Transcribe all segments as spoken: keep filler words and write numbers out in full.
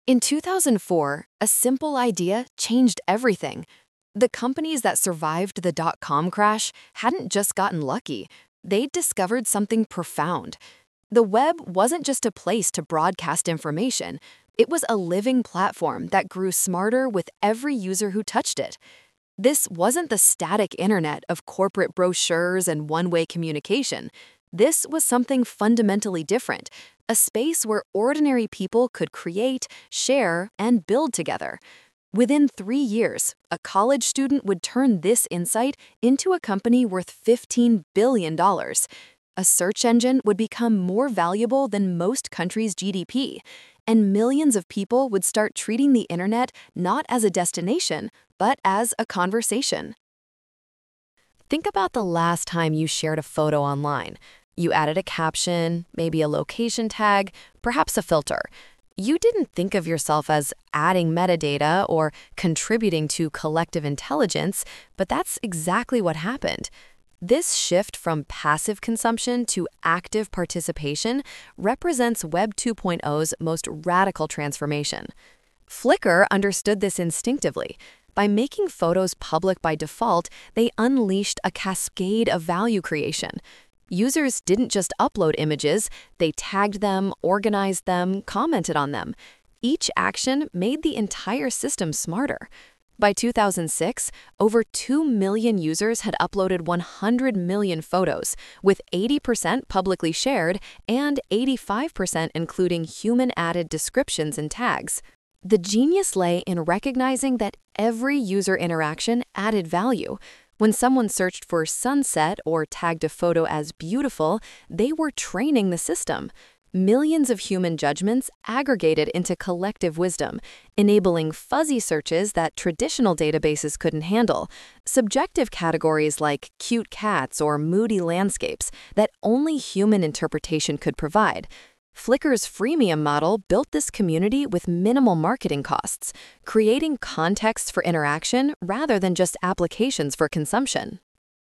In two thousand four, a simple idea changed everything. The companies that survived the dot com crash hadn't just gotten lucky, they'd discovered something profound. The web wasn't just a place to broadcast information, it was a living platform that grew smarter with every user who touched it. This wasn't the static internet of corporate brochures and one way communication. This was something fundamentally different, a space where ordinary people could create, share, and build together. Within three years, a college student would turn this insight into a company worth fifteen billion dollars. A search engine would become more valuable than most countries' G D P, and millions of people would start treating the internet not as a destination, but as a conversation. Think about the last time you shared a photo online. You added a caption, maybe a location tag, perhaps a filter. You didn't think of yourself as adding metadata or contributing to collective intelligence, but that's exactly what happened. This shift from passive consumption to active participation represents Web 2.0's most radical transformation. Flickr understood this instinctively. By making photos public by default, they unleashed a cascade of value creation. Users didn't just upload images, they tagged them, organized them, commented on them. Each action made the entire system smarter. By two thousand six, over two million users had uploaded one hundred million photos, with eighty percent publicly shared and eighty-five percent including human-added descriptions and tags. The genius lay in recognizing that every user interaction added value. When someone searched for sunset or tagged a photo as beautiful, they were training the system. Millions of human judgments aggregated into collective wisdom, enabling fuzzy searches that traditional databases couldn't handle, subjective categories like cute cats or moody landscapes that only human interpretation could provide. Flickr's freemium model built this community with minimal marketing costs, creating context for interaction rather than just applications for consumption.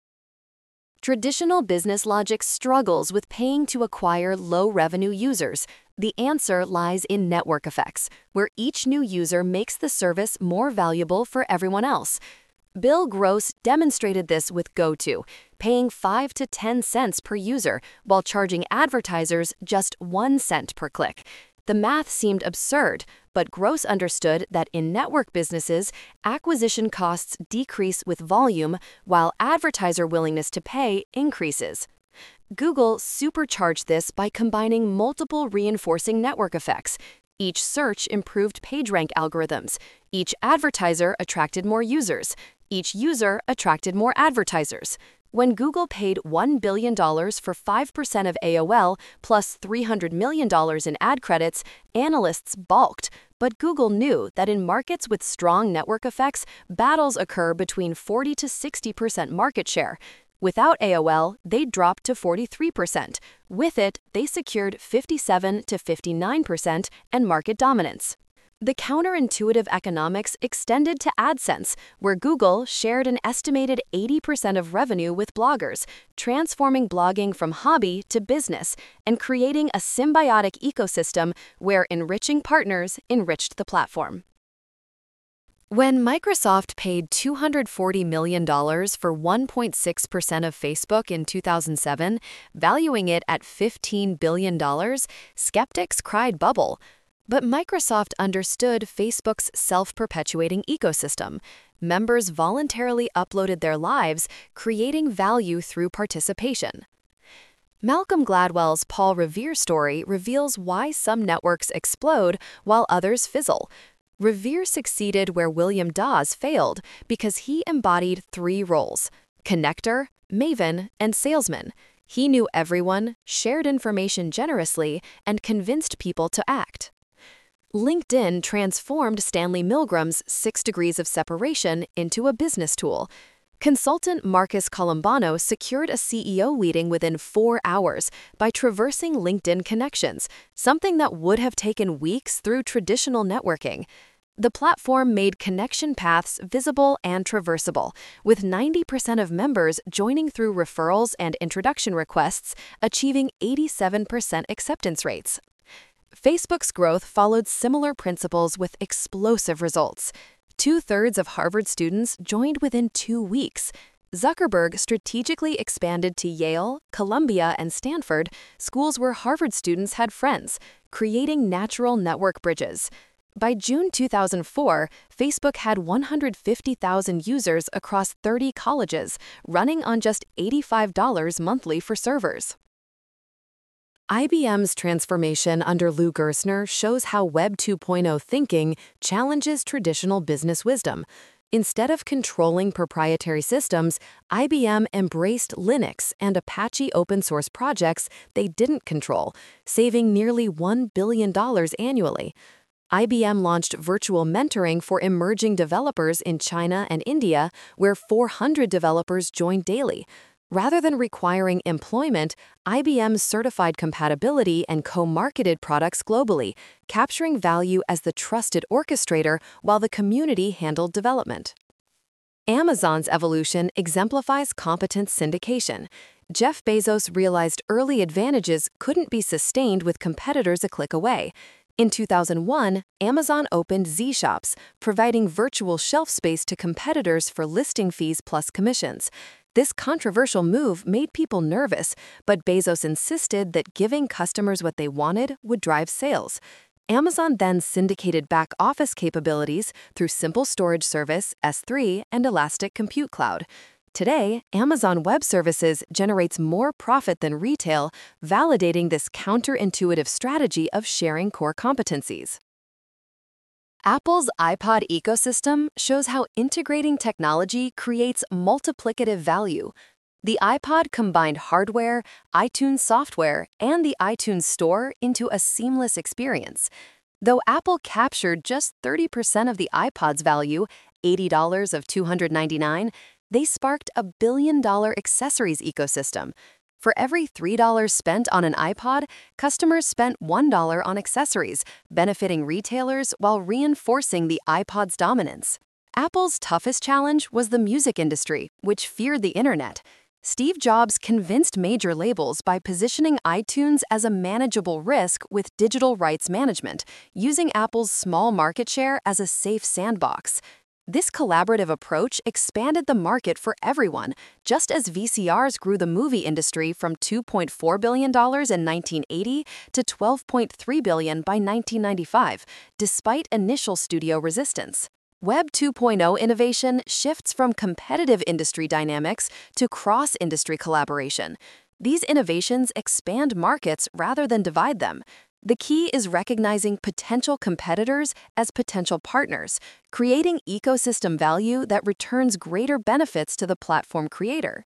Traditional business logic struggles with paying to acquire low-revenue users. The answer lies in network effects, where each new user makes the service more valuable for everyone else. Bill Gross demonstrated this with GoTo, paying five to ten cents per user while charging advertisers just one cent per click. The math seemed absurd, but Gross understood that in network businesses, acquisition costs decrease with volume while advertiser willingness to pay increases. Google supercharged this by combining multiple reinforcing network effects. Each search improved PageRank algorithms. Each advertiser attracted more users. Each user attracted more advertisers. When Google paid one billion dollars for five percent of A O L plus three hundred million dollars in ad credits, analysts balked. But Google knew that in markets with strong network effects, battles occur between forty to sixty percent market share. Without A O L, they dropped to forty-three percent. With it, they secured fifty-seven to fifty-nine percent and market dominance. The counterintuitive economics extended to AdSense, where Google shared an estimated eighty percent of revenue with bloggers, transforming blogging from hobby to business and creating a symbiotic ecosystem where enriching partners enriched the platform. When Microsoft paid two hundred forty million dollars for one point six percent of Facebook in two thousand seven, valuing it at fifteen billion dollars, skeptics cried bubble. But Microsoft understood Facebook's self-perpetuating ecosystem. Members voluntarily uploaded their lives, creating value through participation. Malcolm Gladwell's Paul Revere story reveals why some networks explode while others fizzle. Revere succeeded where William Dawes failed because he embodied three roles: connector, maven, and salesman. He knew everyone, shared information generously, and convinced people to act. LinkedIn transformed Stanley Milgram's Six Degrees of Separation into a business tool. Consultant Marcus Colombano secured a C E O meeting within four hours by traversing LinkedIn connections, something that would have taken weeks through traditional networking. The platform made connection paths visible and traversable, with ninety percent of members joining through referrals and introduction requests, achieving eighty-seven percent acceptance rates. Facebook's growth followed similar principles with explosive results. Two-thirds of Harvard students joined within two weeks. Zuckerberg strategically expanded to Yale, Columbia, and Stanford, schools where Harvard students had friends, creating natural network bridges. By June two thousand four, Facebook had one hundred fifty thousand users across thirty colleges, running on just eighty-five dollars monthly for servers. I B M's transformation under Lou Gerstner shows how Web two point oh thinking challenges traditional business wisdom. Instead of controlling proprietary systems, I B M embraced Linux and Apache open-source projects they didn't control, saving nearly one billion dollars annually. I B M launched virtual mentoring for emerging developers in China and India, where four hundred developers joined daily. Rather than requiring employment, I B M certified compatibility and co-marketed products globally, capturing value as the trusted orchestrator while the community handled development. Amazon's evolution exemplifies competent syndication. Jeff Bezos realized early advantages couldn't be sustained with competitors a click away. In two thousand one, Amazon opened Z-Shops, providing virtual shelf space to competitors for listing fees plus commissions. This controversial move made people nervous, but Bezos insisted that giving customers what they wanted would drive sales. Amazon then syndicated back-office capabilities through Simple Storage Service, S three, and Elastic Compute Cloud. Today, Amazon Web Services generates more profit than retail, validating this counterintuitive strategy of sharing core competencies. Apple's iPod ecosystem shows how integrating technology creates multiplicative value. The iPod combined hardware, iTunes software, and the iTunes Store into a seamless experience. Though Apple captured just thirty percent of the iPod's value, eighty dollars of two hundred ninety-nine dollars, they sparked a billion-dollar accessories ecosystem. For every three dollars spent on an iPod, customers spent one dollar on accessories, benefiting retailers while reinforcing the iPod's dominance. Apple's toughest challenge was the music industry, which feared the internet. Steve Jobs convinced major labels by positioning iTunes as a manageable risk with digital rights management, using Apple's small market share as a safe sandbox. This collaborative approach expanded the market for everyone, just as V C Rs grew the movie industry from two point four billion dollars in nineteen eighty to twelve point three billion dollars by nineteen ninety-five, despite initial studio resistance. Web two point oh innovation shifts from competitive industry dynamics to cross-industry collaboration. These innovations expand markets rather than divide them. The key is recognizing potential competitors as potential partners, creating ecosystem value that returns greater benefits to the platform creator.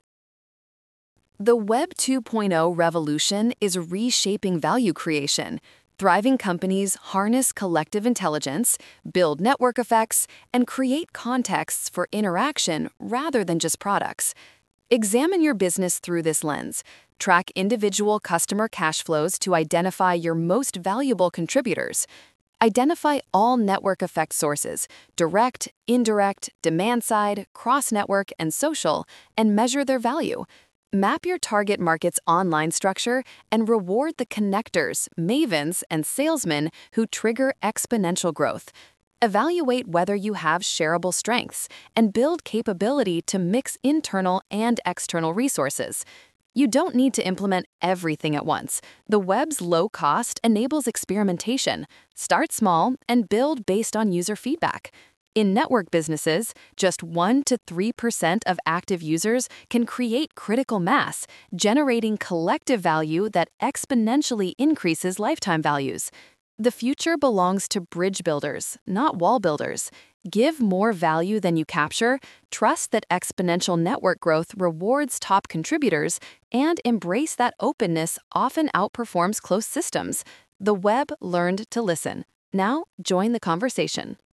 The Web two point oh revolution is reshaping value creation. Thriving companies harness collective intelligence, build network effects, and create contexts for interaction rather than just products. Examine your business through this lens. Track individual customer cash flows to identify your most valuable contributors. Identify all network effect sources, direct, indirect, demand-side, cross-network, and social, and measure their value. Map your target market's online structure and reward the connectors, mavens, and salesmen who trigger exponential growth. Evaluate whether you have shareable strengths and build capability to mix internal and external resources. You don't need to implement everything at once. The web's low cost enables experimentation. Start small and build based on user feedback. In network businesses, just one to three percent of active users can create critical mass, generating collective value that exponentially increases lifetime values. The future belongs to bridge builders, not wall builders. Give more value than you capture, trust that exponential network growth rewards top contributors, and embrace that openness often outperforms closed systems. The web learned to listen. Now, join the conversation.